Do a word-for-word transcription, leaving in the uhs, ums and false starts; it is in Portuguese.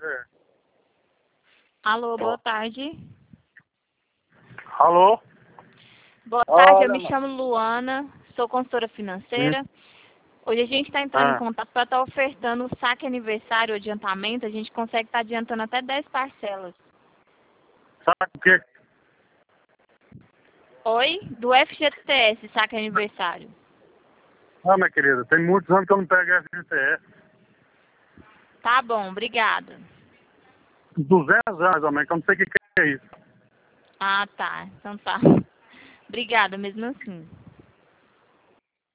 É. Alô, boa tarde. Alô? Boa tarde, Olha, eu me mano. chamo Luana, sou consultora financeira. Sim. Hoje a gente está entrando em Ah, contato para estar ofertando o saque aniversário, o adiantamento. A gente consegue estar adiantando até dez parcelas. sabe o quê? Oi? Do F G T S, saque aniversário. Ah, minha querida, tem muitos anos que eu não pego F G T S. Tá bom, obrigada. duzentos anos, mais ou menos, que eu não sei o que que é isso. Ah, tá. Então tá. Obrigada mesmo assim.